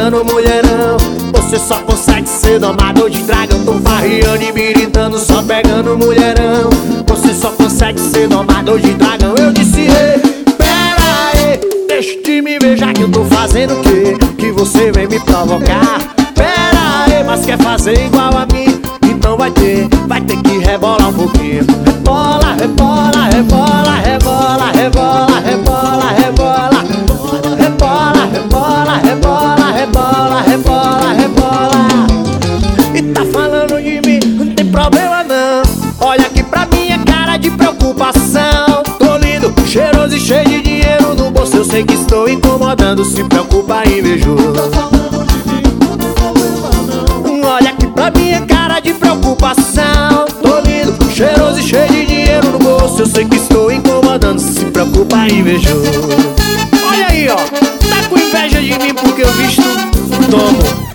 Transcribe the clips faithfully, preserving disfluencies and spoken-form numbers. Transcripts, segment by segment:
pegando mulherão. Você só consegue ser domador de dragão. Tô farriando e miritando, só pegando mulherão. Você só consegue ser domador de dragão. Eu disse, ei, pera aí, deixa de me ver, já que eu tô fazendo o quê? Que você vem me provocar. Pera aí, mas quer fazer igual a mim? Então vai ter, vai ter que rebolar um pouquinho. Rebola, rebola, rebola, rebola, rebola, rebola, rebola. Rebola, rebola, rebola, rebola, rebola, rebola. E tá falando de mim, não tem problema não. Olha aqui pra minha cara de preocupação. Tô lindo, cheiroso e cheio de dinheiro no bolso. Eu sei que estou incomodando, se preocupa, invejoso. Olha aqui pra minha cara de preocupação. Tô lindo, cheiroso e cheio de dinheiro no bolso. Eu sei que estou incomodando, se preocupa, invejoso. Olha aí, ó, tá com inveja de mim porque eu visto tomo.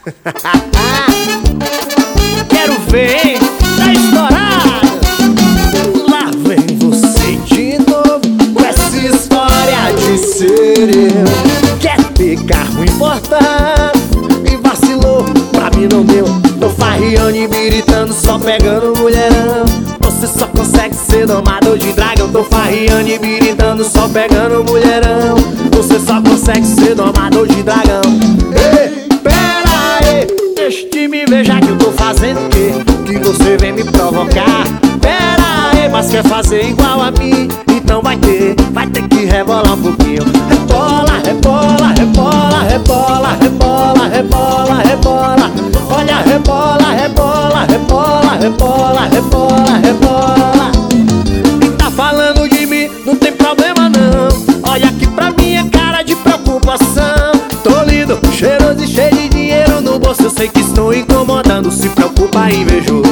Quero ver, hein? Tá estourado. Lá vem você de novo com essa história de ser eu. Quer ter carro importado e vacilou, pra mim não deu. Tô farriando e miritando, só pegando mulherão. Você só consegue ser domador de dragão. Tô farriando e miritando, só pegando mulherão. Você só consegue ser domador de dragão. Ei, pera aí, deixa de me ver, já que eu tô fazendo o quê? Que você vem me provocar. Pera aí, mas quer fazer igual a mim? Então vai ter, vai ter que rebolar um pouquinho. Rebola, rebola, rebola, rebola, rebola, rebola, rebola. Olha, rebola, rebola, rebola, rebola, rebola, rebola. E tá falando de mim, não tem problema não. Olha aqui pra minha cara de preocupação. Tô lindo, cheiroso e cheio de dinheiro no bolso. Eu sei que estou incomodando, se preocupa, invejoso.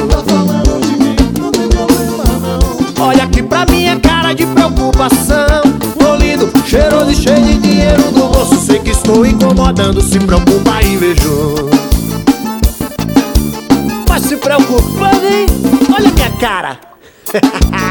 Olha aqui pra minha cara de preocupação. Tô lindo, cheiroso e cheio de dinheiro no bolso. Eu sei que estou incomodando, se preocupa, invejoso. Mas se preocupando, hein? Olha minha cara.